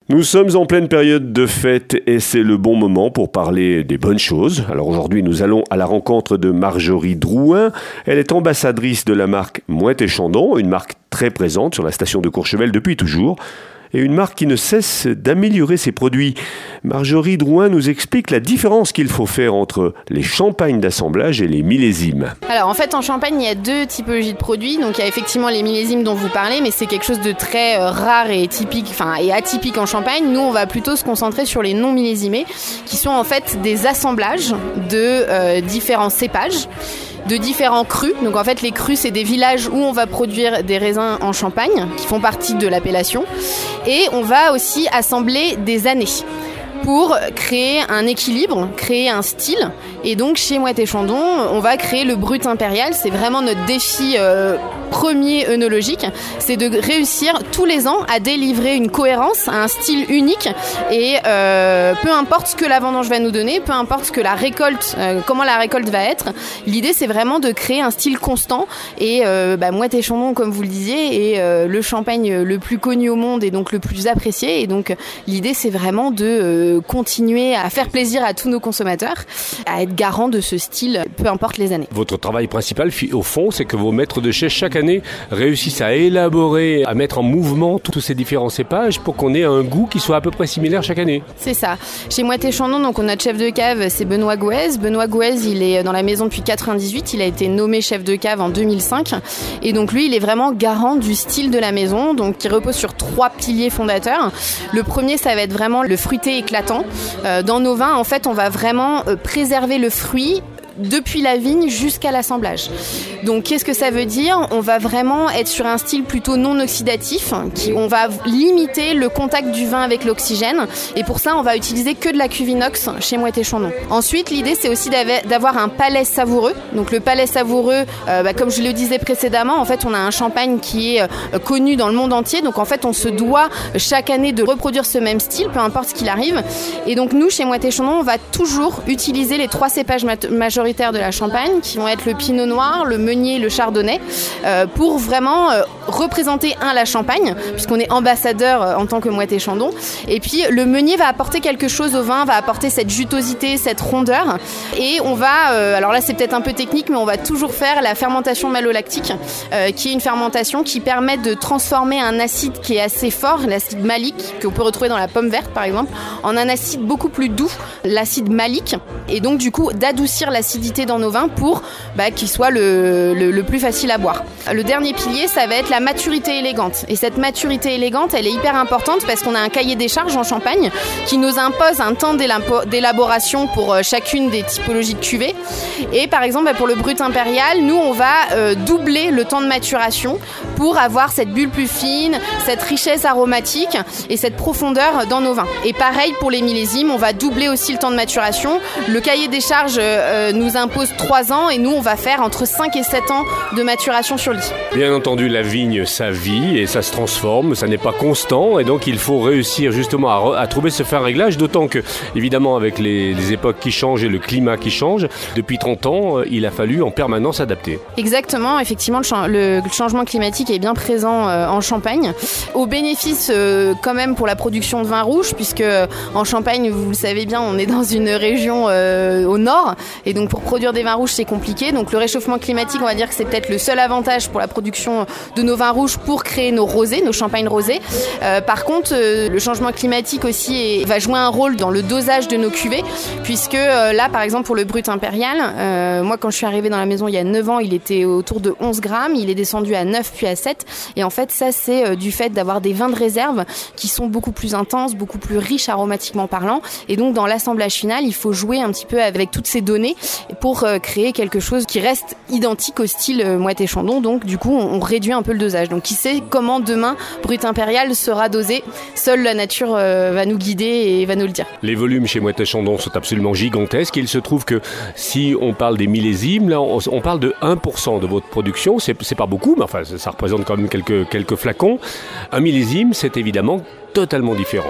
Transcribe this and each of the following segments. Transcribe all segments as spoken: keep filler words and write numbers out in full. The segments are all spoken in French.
Nous sommes en pleine période de fête et c'est le bon moment pour parler des bonnes choses. Alors aujourd'hui, nous allons à la rencontre de Marjorie Drouin. Elle est ambassadrice de la marque Moët et Chandon, une marque très présente sur la station de Courchevel depuis toujours. Et une marque qui ne cesse d'améliorer ses produits. Marjorie Drouin nous explique la différence qu'il faut faire entre les champagnes d'assemblage et les millésimes. Alors en fait en Champagne il y a deux typologies de produits. Donc il y a effectivement les millésimes dont vous parlez, mais c'est quelque chose de très euh, rare et typique, enfin et atypique en Champagne. Nous on va plutôt se concentrer sur les non millésimés, qui sont en fait des assemblages de euh, différents cépages, de différents crus. Donc en fait les crus c'est des villages où on va produire des raisins en Champagne qui font partie de l'appellation, et on va aussi assembler des années pour créer un équilibre, créer un style. Et donc chez Moët et Chandon, on va créer le brut impérial. C'est vraiment notre défi euh, premier œnologique, c'est de réussir tous les ans à délivrer une cohérence, un style unique. Et euh, peu importe ce que la vendange va nous donner, peu importe ce que la récolte, euh, comment la récolte va être, l'idée c'est vraiment de créer un style constant. Et euh, bah, Moët et Chandon, comme vous le disiez, est euh, le champagne le plus connu au monde et donc le plus apprécié. Et donc l'idée c'est vraiment de euh, continuer à faire plaisir à tous nos consommateurs, à être garant de ce style, peu importe les années. Votre travail principal, au fond, c'est que vos maîtres de chai, chaque année, réussissent à élaborer, à mettre en mouvement tous ces différents cépages pour qu'on ait un goût qui soit à peu près similaire chaque année. C'est ça. Chez Moët et Chandon, donc, notre chef de cave, c'est Benoît Gouez. Benoît Gouez, il est dans la maison depuis quatre-vingt-dix-huit. Il a été nommé chef de cave en deux mille cinq. Et donc, lui, il est vraiment garant du style de la maison, donc qui repose sur trois piliers fondateurs. Le premier, ça va être vraiment le fruité éclatant. Euh, dans nos vins, en fait, on va vraiment euh, préserver le fruit depuis la vigne jusqu'à l'assemblage. Donc qu'est-ce que ça veut dire ? On va vraiment être sur un style plutôt non oxydatif, qui, on va limiter le contact du vin avec l'oxygène, et pour ça on va utiliser que de la cuve inox chez Moët et Chandon. Ensuite l'idée c'est aussi d'avoir un palais savoureux. Donc le palais savoureux, euh, bah, comme je le disais précédemment, en fait on a un champagne qui est euh, connu dans le monde entier, donc en fait on se doit chaque année de reproduire ce même style, peu importe ce qu'il arrive. Et donc nous chez Moët et Chandon on va toujours utiliser les trois cépages majoritaires de la Champagne, qui vont être le Pinot Noir, le Meunier, le Chardonnay, euh, pour vraiment euh, représenter un la Champagne, puisqu'on est ambassadeur euh, en tant que Moët et Chandon. Et puis le Meunier va apporter quelque chose au vin, va apporter cette jutosité, cette rondeur. Et on va, euh, alors là c'est peut-être un peu technique, mais on va toujours faire la fermentation malolactique, euh, qui est une fermentation qui permet de transformer un acide qui est assez fort, l'acide malique, qu'on peut retrouver dans la pomme verte par exemple, en un acide beaucoup plus doux, l'acide malique, et donc du coup d'adoucir l'acide dans nos vins pour bah, qu'il soit le, le, le plus facile à boire. Le dernier pilier, ça va être la maturité élégante. Et cette maturité élégante, elle est hyper importante parce qu'on a un cahier des charges en Champagne qui nous impose un temps d'élaboration pour chacune des typologies de cuvées. Et par exemple, pour le brut impérial, nous, on va euh, doubler le temps de maturation pour avoir cette bulle plus fine, cette richesse aromatique et cette profondeur dans nos vins. Et pareil pour les millésimes, on va doubler aussi le temps de maturation. Le cahier des charges euh, nous impose trois ans et nous on va faire entre cinq et sept ans de maturation sur lit. Bien entendu la vigne ça vit et ça se transforme, ça n'est pas constant et donc il faut réussir justement à, re- à trouver ce fin réglage, d'autant que évidemment avec les, les époques qui changent et le climat qui change, depuis trente ans euh, il a fallu en permanence s'adapter. Exactement, effectivement le, cha- le changement climatique est bien présent euh, en Champagne, au bénéfice euh, quand même pour la production de vin rouge, puisque euh, en Champagne vous le savez bien on est dans une région euh, au nord et donc pour produire des vins rouges c'est compliqué, donc le réchauffement climatique on va dire que c'est peut-être le seul avantage pour la production de nos vins rouges pour créer nos rosés, nos champagnes rosés. Euh, par contre euh, le changement climatique aussi est, va jouer un rôle dans le dosage de nos cuvées, puisque euh, là par exemple pour le brut impérial, euh, moi quand je suis arrivée dans la maison il y a neuf ans il était autour de onze grammes, il est descendu à neuf puis à sept, et en fait ça c'est euh, du fait d'avoir des vins de réserve qui sont beaucoup plus intenses, beaucoup plus riches aromatiquement parlant, et donc dans l'assemblage final il faut jouer un petit peu avec toutes ces données pour euh, créer quelque chose qui reste identique au style euh, Moët et Chandon. Donc du coup on, on réduit un peu le dosage. Donc qui sait comment demain brut impérial sera dosé, seule la nature euh, va nous guider et va nous le dire. Les volumes chez Moët et Chandon sont absolument gigantesques. Il se trouve que si on parle des millésimes, là on, on parle de un pour cent de votre production, c'est, c'est pas beaucoup mais enfin ça représente quand même quelques, quelques flacons. Un millésime c'est évidemment totalement différent.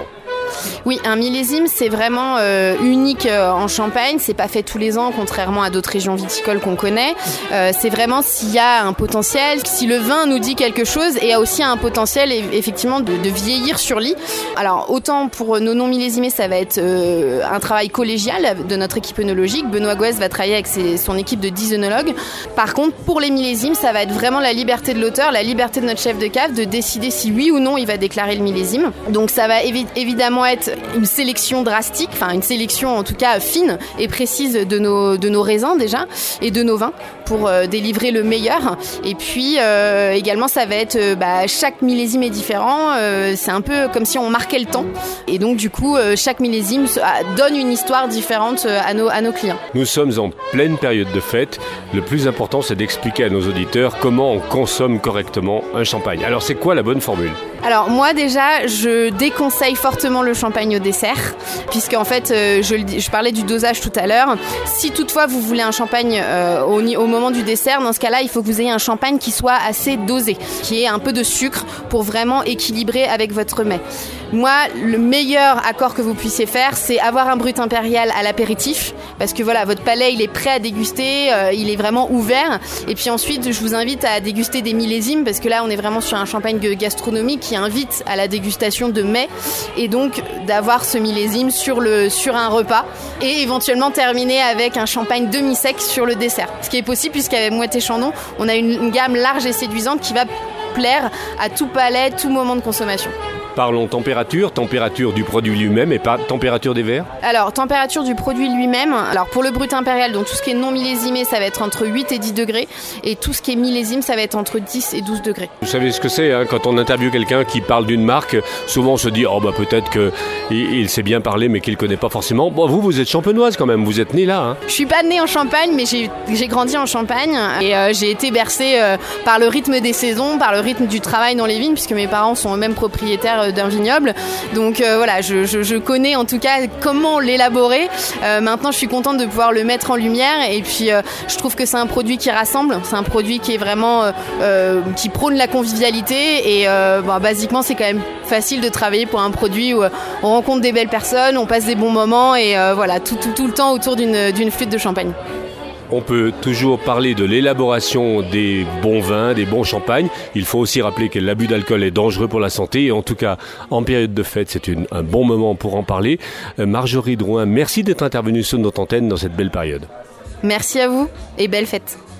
Oui, un millésime, c'est vraiment euh, unique euh, en Champagne. C'est pas fait tous les ans, contrairement à d'autres régions viticoles qu'on connaît. Euh, c'est vraiment s'il y a un potentiel, si le vin nous dit quelque chose et a aussi un potentiel effectivement de, de vieillir sur lit. Alors autant pour nos non millésimés, ça va être euh, un travail collégial de notre équipe œnologique. Benoît Gouez va travailler avec ses, son équipe de dix œnologues. Par contre, pour les millésimes, ça va être vraiment la liberté de l'auteur, la liberté de notre chef de cave de décider si oui ou non il va déclarer le millésime. Donc ça va évi- évidemment être une sélection drastique, enfin une sélection en tout cas fine et précise de nos, de nos raisins déjà et de nos vins pour euh, délivrer le meilleur. Et puis euh, également ça va être euh, bah, chaque millésime est différent, euh, c'est un peu comme si on marquait le temps et donc du coup euh, chaque millésime donne une histoire différente euh, à, nos, à nos clients. Nous sommes en pleine période de fête. Le plus important, c'est d'expliquer à nos auditeurs comment on consomme correctement un champagne. Alors c'est quoi la bonne formule ? Alors moi déjà, je déconseille fortement le champagne au dessert, puisque en fait, euh, je, je parlais du dosage tout à l'heure. Si toutefois vous voulez un champagne euh, au, au moment du dessert, dans ce cas-là, il faut que vous ayez un champagne qui soit assez dosé, qui ait un peu de sucre pour vraiment équilibrer avec votre mets. Moi, le meilleur accord que vous puissiez faire, c'est avoir un brut impérial à l'apéritif, parce que voilà, votre palais, il est prêt à déguster, euh, il est vraiment ouvert. Et puis ensuite, je vous invite à déguster des millésimes, parce que là, on est vraiment sur un champagne gastronomique qui invite à la dégustation de mets, et donc d'avoir ce millésime sur, le, sur un repas, et éventuellement terminer avec un champagne demi-sec sur le dessert. Ce qui est possible, puisqu'avec Moët et Chandon, on a une, une gamme large et séduisante qui va plaire à tout palais, tout moment de consommation. Parlons température, température du produit lui-même et pas température des verres. Alors, température du produit lui-même. Alors, pour le brut impérial, donc tout ce qui est non millésimé, ça va être entre huit et dix degrés. Et tout ce qui est millésime, ça va être entre dix et douze degrés. Vous savez ce que c'est, hein, quand on interviewe quelqu'un qui parle d'une marque, souvent on se dit, oh bah peut-être qu'il il sait bien parler mais qu'il ne connaît pas forcément. Bon, vous, vous êtes champenoise quand même, vous êtes née là. Hein. Je suis pas née en Champagne, mais j'ai, j'ai grandi en Champagne. Et euh, j'ai été bercée euh, par le rythme des saisons, par le rythme du travail dans les vignes, puisque mes parents sont eux-mêmes propriétaires d'un vignoble. Donc euh, voilà, je, je, je connais en tout cas comment l'élaborer. Euh, maintenant, je suis contente de pouvoir le mettre en lumière. Et puis, euh, je trouve que c'est un produit qui rassemble. C'est un produit qui est vraiment euh, euh, qui prône la convivialité. Et euh, bon, basiquement, c'est quand même facile de travailler pour un produit où euh, on rencontre des belles personnes, on passe des bons moments et euh, voilà, tout, tout, tout le temps autour d'une, d'une flûte de champagne. On peut toujours parler de l'élaboration des bons vins, des bons champagnes. Il faut aussi rappeler que l'abus d'alcool est dangereux pour la santé. Et en tout cas, en période de fête, c'est une, un bon moment pour en parler. Euh, Marjorie Drouin, merci d'être intervenue sur notre antenne dans cette belle période. Merci à vous et belle fête.